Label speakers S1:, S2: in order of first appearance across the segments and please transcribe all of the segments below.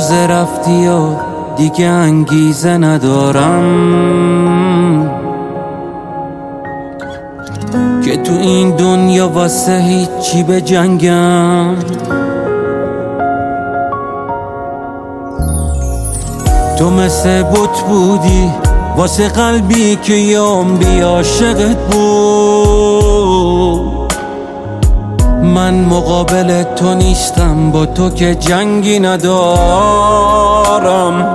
S1: تازه رفتی و دیگه انگیزه ندارم که تو این دنیا واسه هیچی به جنگم. تو مثل بت بودی واسه قلبی که یه عمری عاشقت بود. من مقابل تو نیستم، با تو که جنگی ندارم.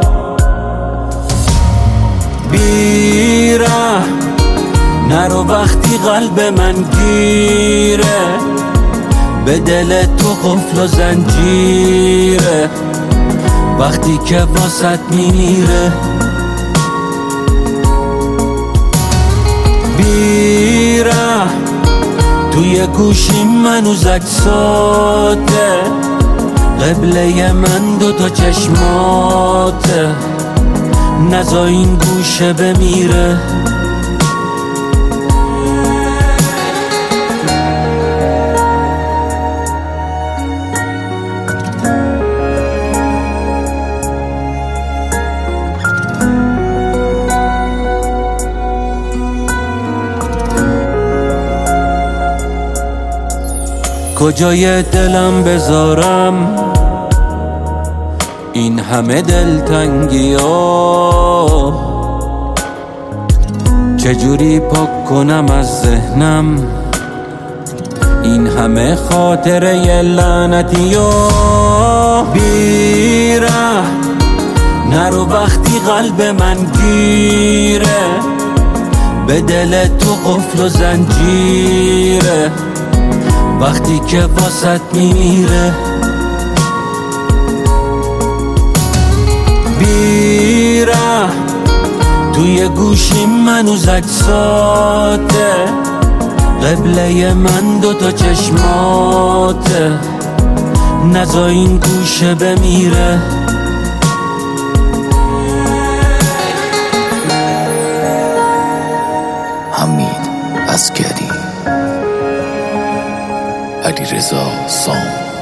S1: بیره نرو وقتی قلب من گیره، به دل تو قفل و زنجیره وقتی که واسط میمیره. بیره توی گوشی منو عکساته، قبله من دوتا چشماته، نزا این گوشه بمیره. کجای دلم بذارم این همه دلتنگی ها؟ چجوری پاک کنم از ذهنم این همه خاطره لعنتی ها؟ بیره نرو وقتی قلب من گیره، به دل تو قفل و زنجیره وقتی که واسط میمیره. بیره توی گوشی منو عکساته، قبله من دوتا چشماته، نزا این گوشه بمیره.
S2: حمید عسکری، علیرضا سام.